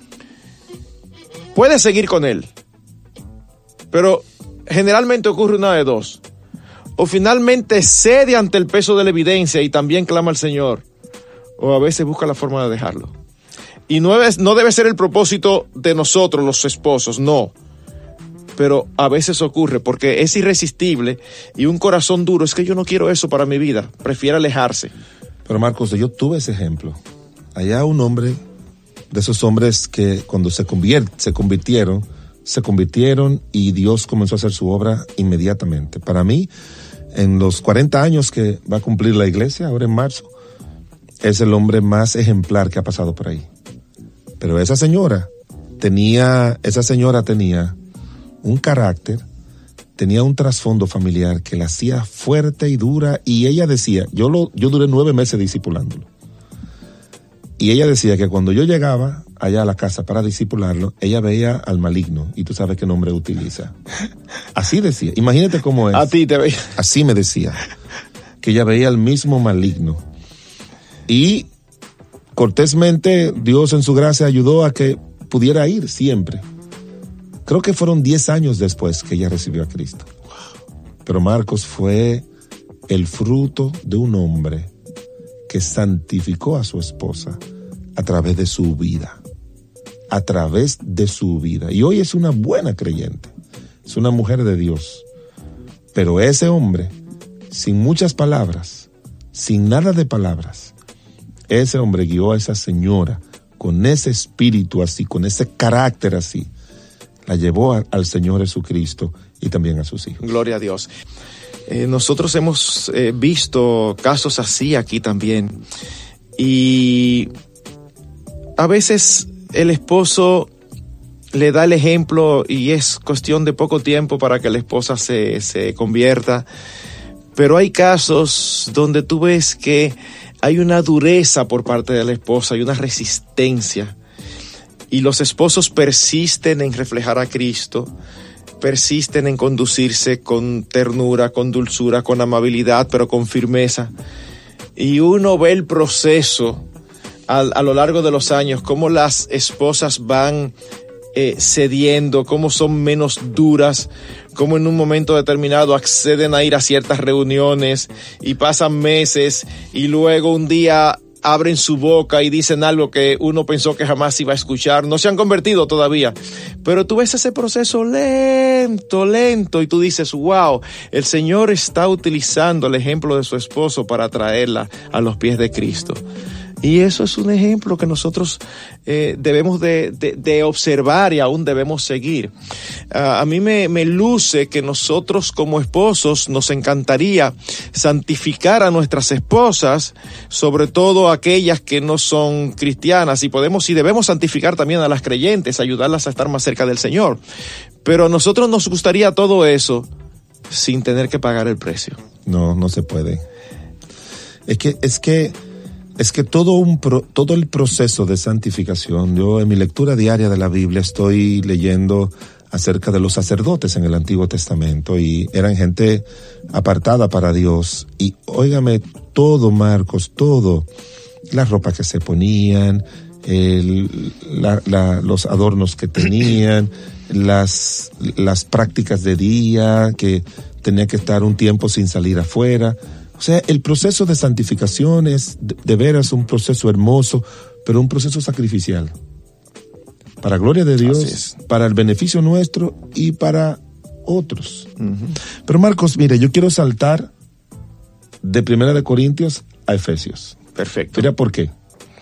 puede seguir con él, pero generalmente ocurre una de dos. O finalmente cede ante el peso de la evidencia y también clama al Señor, o a veces busca la forma de dejarlo. Y no debe ser el propósito de nosotros los esposos, no. Pero a veces ocurre porque es irresistible y un corazón duro, es que yo no quiero eso para mi vida, prefiere alejarse.
Pero Marcos, yo tuve ese ejemplo. Allá un hombre, de esos hombres que cuando se convirtieron y Dios comenzó a hacer su obra inmediatamente. Para mí, en los 40 años que va a cumplir la iglesia, ahora en marzo, es el hombre más ejemplar que ha pasado por ahí. Pero esa señora tenía un carácter, tenía un trasfondo familiar que la hacía fuerte y dura, y ella decía, yo duré 9 meses discipulándolo, y ella decía que cuando yo llegaba allá a la casa para discipularlo, ella veía al maligno, y tú sabes qué nombre utiliza. Así decía, imagínate cómo es.
A ti te veía.
Así me decía, que ella veía al mismo maligno, y cortésmente Dios en su gracia ayudó a que pudiera ir siempre. Creo que fueron 10 años después que ella recibió a Cristo. Pero Marcos fue el fruto de un hombre que santificó a su esposa a través de su vida. A través de su vida. Y hoy es una buena creyente. Es una mujer de Dios. Pero ese hombre, sin muchas palabras, sin nada de palabras, ese hombre guió a esa señora con ese espíritu así, con ese carácter así. La llevó al Señor Jesucristo y también a sus hijos.
Gloria a Dios. Nosotros hemos visto casos así aquí también. Y a veces el esposo le da el ejemplo y es cuestión de poco tiempo para que la esposa se convierta. Pero hay casos donde tú ves que hay una dureza por parte de la esposa, hay una resistencia. y los esposos persisten en reflejar a Cristo, persisten en conducirse con ternura, con dulzura, con amabilidad, pero con firmeza. Y uno ve el proceso a lo largo de los años, cómo las esposas van cediendo, cómo son menos duras, cómo en un momento determinado acceden a ir a ciertas reuniones y pasan meses y luego un día abren su boca y dicen algo que uno pensó que jamás iba a escuchar. No se han convertido todavía, pero tú ves ese proceso lento y tú dices, wow, el Señor está utilizando el ejemplo de su esposo para traerla a los pies de Cristo. Y eso es un ejemplo que nosotros debemos de observar y aún debemos seguir. A mí me luce que nosotros como esposos nos encantaría santificar a nuestras esposas, sobre todo aquellas que no son cristianas, y podemos y debemos santificar también a las creyentes, ayudarlas a estar más cerca del Señor. Pero a nosotros nos gustaría todo eso sin tener que pagar el precio.
No se puede. Es que todo el proceso de santificación, yo en mi lectura diaria de la Biblia estoy leyendo acerca de los sacerdotes en el Antiguo Testamento y eran gente apartada para Dios. Y óigame, todo, Marcos, todo, la ropa que se ponían, los adornos que tenían, las prácticas de día, que tenía que estar un tiempo sin salir afuera. O sea, el proceso de santificación es de veras un proceso hermoso, pero un proceso sacrificial. Para gloria de Dios, para el beneficio nuestro y para otros. Uh-huh. Pero Marcos, mire, yo quiero saltar de 1 Corintios a Efesios.
Perfecto.
Mira por qué.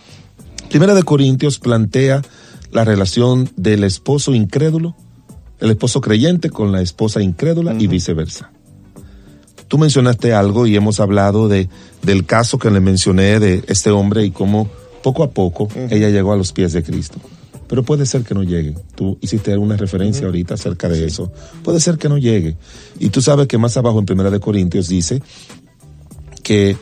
1 Corintios plantea la relación del esposo incrédulo, el esposo creyente con la esposa incrédula, uh-huh, y viceversa. Tú mencionaste algo y hemos hablado del caso que le mencioné de este hombre y cómo poco a poco, uh-huh, ella llegó a los pies de Cristo. Pero puede ser que no llegue. Tú hiciste una referencia, uh-huh, ahorita acerca de eso. Puede ser que no llegue. Y tú sabes que más abajo en 1 Corintios dice que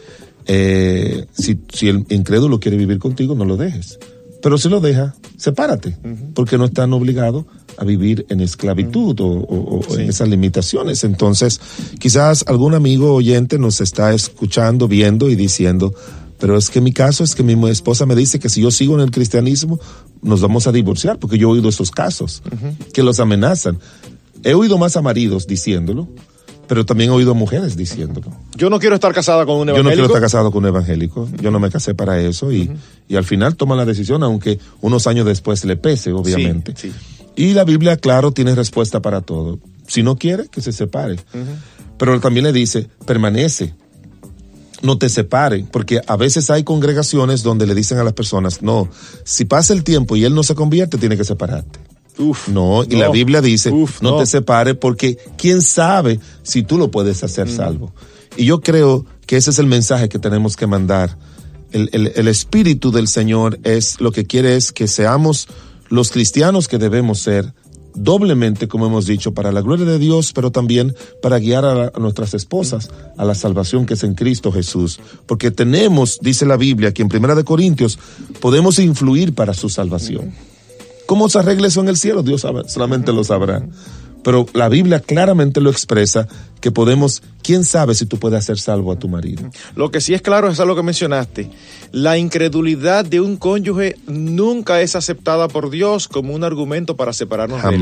si el incrédulo quiere vivir contigo, no lo dejes. Pero si lo deja, sepárate, uh-huh, porque no están obligados a vivir en esclavitud, uh-huh, o en esas limitaciones. Entonces, quizás algún amigo oyente nos está escuchando, viendo y diciendo, pero es que mi caso es que mi esposa me dice que si yo sigo en el cristianismo, nos vamos a divorciar, porque yo he oído esos casos, uh-huh, que los amenazan. He oído más a maridos diciéndolo, pero también he oído a mujeres diciéndolo.
Yo no quiero estar casada con un evangélico.
Yo no quiero estar casado con un evangélico. Yo no me casé para eso y al final toman la decisión, aunque unos años después le pese, obviamente. Sí. Y la Biblia, claro, tiene respuesta para todo. Si no quiere, que se separe. Uh-huh. Pero también le dice, permanece. No te separe, porque a veces hay congregaciones donde le dicen a las personas, no, si pasa el tiempo y él no se convierte, tiene que separarte. Y la Biblia dice, no te separes, porque quién sabe si tú lo puedes hacer salvo. Y yo creo que ese es el mensaje que tenemos que mandar. El Espíritu del Señor es lo que quiere es que seamos los cristianos que debemos ser, doblemente, como hemos dicho, para la gloria de Dios, pero también para guiar a nuestras esposas a la salvación que es en Cristo Jesús. Porque tenemos, dice la Biblia, que en 1 Corintios podemos influir para su salvación. ¿Cómo se arregla eso en el cielo? Dios solamente lo sabrá. Pero la Biblia claramente lo expresa, que podemos, quién sabe si tú puedes hacer salvo a tu marido.
Lo que sí es claro es algo que mencionaste. La incredulidad de un cónyuge nunca es aceptada por Dios como un argumento para separarnos de él.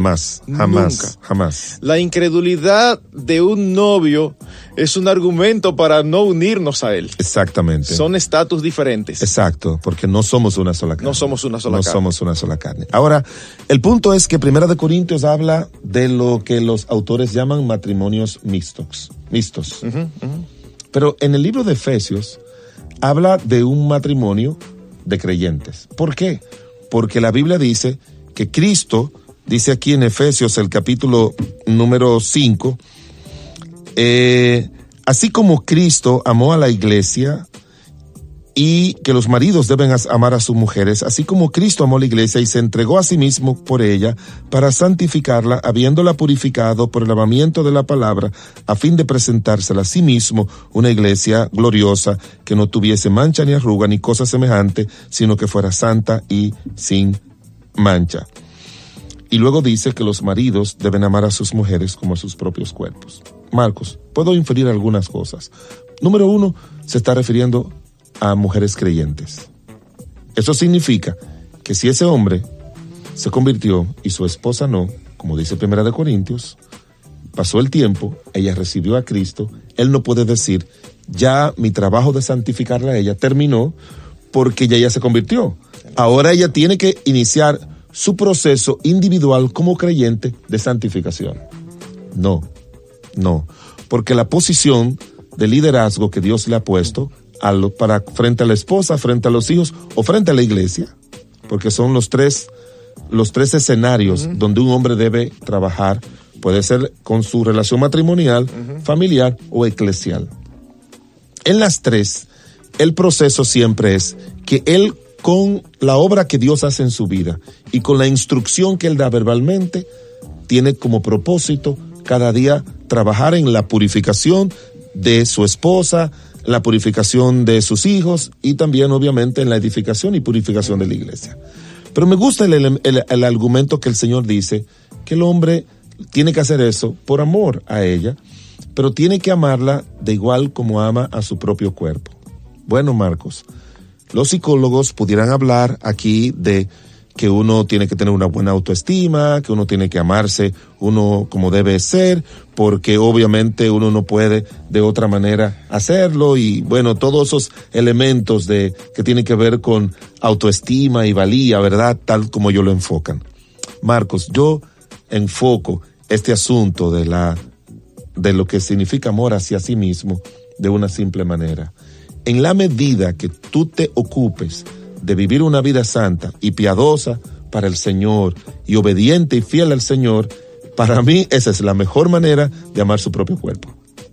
Jamás. La incredulidad de un novio es un argumento para no unirnos a él.
Exactamente.
Son estatus diferentes.
Exacto, porque no somos una sola carne.
No somos una sola carne.
Ahora, el punto es que 1 Corintios habla de lo que los autores llaman matrimonios mixtos. Uh-huh, uh-huh. Pero en el libro de Efesios habla de un matrimonio de creyentes. ¿Por qué? Porque la Biblia dice que Cristo, dice aquí en Efesios el capítulo número 5, así como Cristo amó a la iglesia, y que los maridos deben amar a sus mujeres, así como Cristo amó a la iglesia y se entregó a sí mismo por ella para santificarla, habiéndola purificado por el lavamiento de la palabra, a fin de presentársela a sí mismo una iglesia gloriosa, que no tuviese mancha ni arruga ni cosa semejante, sino que fuera santa y sin mancha. Y luego dice que los maridos deben amar a sus mujeres como a sus propios cuerpos. Marcos, puedo inferir algunas cosas. Número 1, se está refiriendo a mujeres creyentes. Eso significa que si ese hombre se convirtió y su esposa no, como dice 1 Corintios, pasó el tiempo, ella recibió a Cristo, él no puede decir, ya mi trabajo de santificarla a ella terminó porque ya ella se convirtió. Ahora ella tiene que iniciar su proceso individual como creyente de santificación. No, porque la posición de liderazgo que Dios le ha puesto frente a la esposa, frente a los hijos o frente a la iglesia, porque son los tres escenarios donde un hombre debe trabajar, puede ser con su relación matrimonial, familiar o eclesial. En las tres, el proceso siempre es que él, con la obra que Dios hace en su vida y con la instrucción que él da verbalmente, tiene como propósito cada día trabajar en la purificación de su esposa, la purificación de sus hijos y también obviamente en la edificación y purificación de la iglesia. Pero me gusta el argumento que el Señor dice, que el hombre tiene que hacer eso por amor a ella, pero tiene que amarla de igual como ama a su propio cuerpo. Bueno, Marcos, los psicólogos pudieran hablar aquí de que uno tiene que tener una buena autoestima, que uno tiene que amarse uno como debe ser, porque obviamente uno no puede de otra manera hacerlo, y bueno, todos esos elementos que tienen que ver con autoestima y valía, ¿verdad? Tal como ellos lo enfocan. Marcos, yo enfoco este asunto de lo que significa amor hacia sí mismo de una simple manera. En la medida que tú te ocupes de vivir una vida santa y piadosa para el Señor y obediente y fiel al Señor, para mí esa es la mejor manera de amar su propio cuerpo.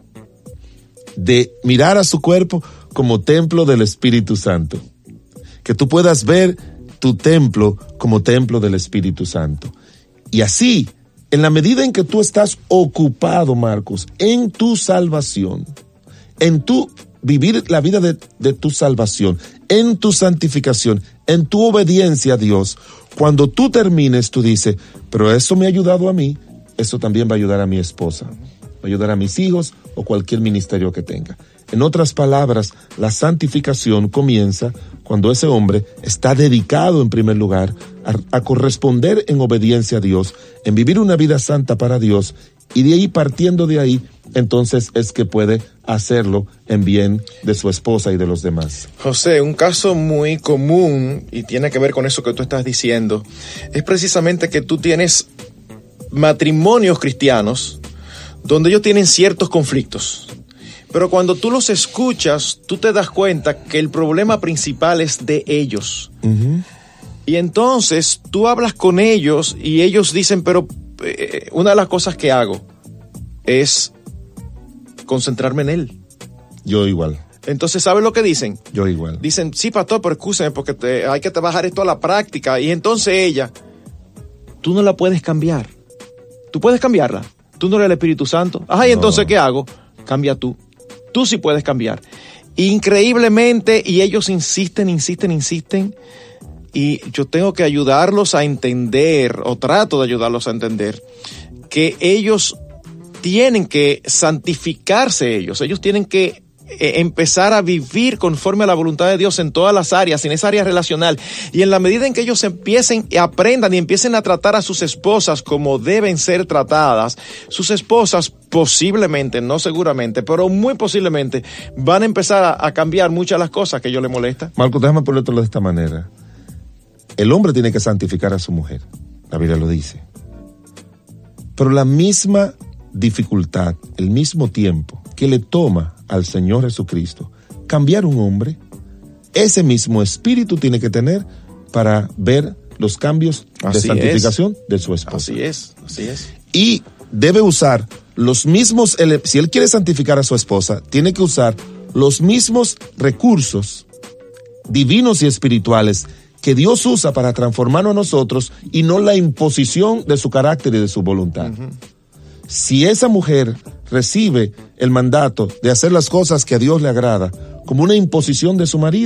De mirar a su cuerpo como templo del Espíritu Santo. Que tú puedas ver tu templo como templo del Espíritu Santo. Y así, en la medida en que tú estás ocupado, Marcos, en tu salvación, en tu vivir la vida de tu salvación, en tu santificación, en tu obediencia a Dios, cuando tú termines, tú dices, pero eso me ha ayudado a mí, eso también va a ayudar a mi esposa, va a ayudar a mis hijos o cualquier ministerio que tenga. En otras palabras, la santificación comienza cuando ese hombre está dedicado en primer lugar a corresponder en obediencia a Dios, en vivir una vida santa para Dios, y de ahí, partiendo de ahí, entonces es que puede hacerlo en bien de su esposa y de los demás.
José, un caso muy común, y tiene que ver con eso que tú estás diciendo, es precisamente que tú tienes matrimonios cristianos donde ellos tienen ciertos conflictos. Pero cuando tú los escuchas, tú te das cuenta que el problema principal es de ellos. Y entonces tú hablas con ellos y ellos dicen, pero una de las cosas que hago es concentrarme en él.
Yo igual.
Entonces, ¿sabes lo que dicen?
Yo igual.
Dicen, sí, pastor, pero escúcheme porque hay que trabajar esto a la práctica. Y entonces ella, tú no la puedes cambiar. Tú puedes cambiarla. Tú no eres el Espíritu Santo. Ajá, y entonces, ¿qué hago? Cambia tú. Tú sí puedes cambiar. Increíblemente, y ellos insisten. Y yo tengo que ayudarlos a entender, o trato de ayudarlos a entender, que ellos tienen que santificarse ellos tienen que empezar a vivir conforme a la voluntad de Dios en todas las áreas, en esa área relacional. Y en la medida en que ellos empiecen, aprendan y empiecen a tratar a sus esposas como deben ser tratadas, sus esposas posiblemente, no seguramente, pero muy posiblemente van a empezar a cambiar muchas de las cosas que a ellos les molestan.
Marco, déjame ponerlo de esta manera. El hombre tiene que santificar a su mujer, la Biblia lo dice. Pero la misma dificultad, el mismo tiempo que le toma al Señor Jesucristo cambiar un hombre, ese mismo espíritu tiene que tener para ver los cambios de santificación de su esposa.
Así es.
Y debe usar los mismos, si él quiere santificar a su esposa, tiene que usar los mismos recursos divinos y espirituales que Dios usa para transformarnos a nosotros, y no la imposición de su carácter y de su voluntad. Si esa mujer recibe el mandato de hacer las cosas que a Dios le agrada como una imposición de su marido,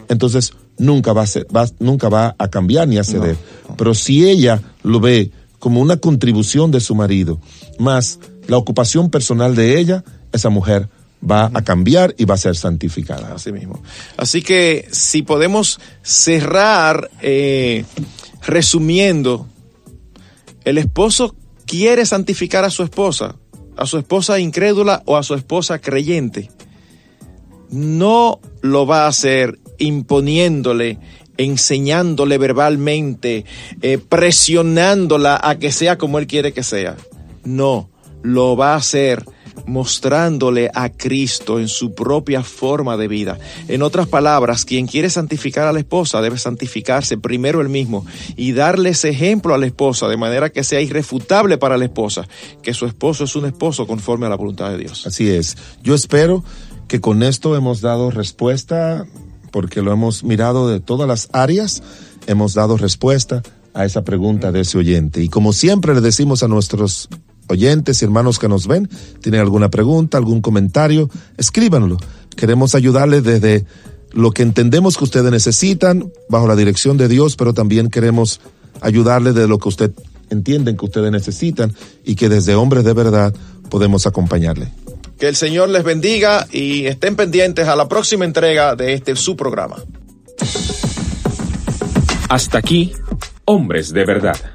entonces nunca va a cambiar ni a ceder. No. Pero si ella lo ve como una contribución de su marido, más la ocupación personal de ella, esa mujer va a cambiar y va a ser santificada.
Así mismo. Así que si podemos cerrar resumiendo, el esposo quiere santificar a su esposa incrédula o a su esposa creyente. No lo va a hacer imponiéndole, enseñándole verbalmente, presionándola a que sea como él quiere que sea. No, lo va a hacer mostrándole a Cristo en su propia forma de vida. En otras palabras, quien quiere santificar a la esposa debe santificarse primero él mismo y darle ese ejemplo a la esposa de manera que sea irrefutable para la esposa que su esposo es un esposo conforme a la voluntad de Dios.
Así es. Yo espero que con esto hemos dado respuesta, porque lo hemos mirado de todas las áreas, hemos dado respuesta a esa pregunta de ese oyente. Y como siempre le decimos a nuestros oyentes y hermanos que nos ven, tienen alguna pregunta, algún comentario, escríbanlo. Queremos ayudarles desde lo que entendemos que ustedes necesitan, bajo la dirección de Dios, pero también queremos ayudarles de lo que ustedes entienden que ustedes necesitan y que desde Hombres de Verdad podemos acompañarle.
Que el Señor les bendiga y estén pendientes a la próxima entrega de su programa.
Hasta aquí, Hombres de Verdad.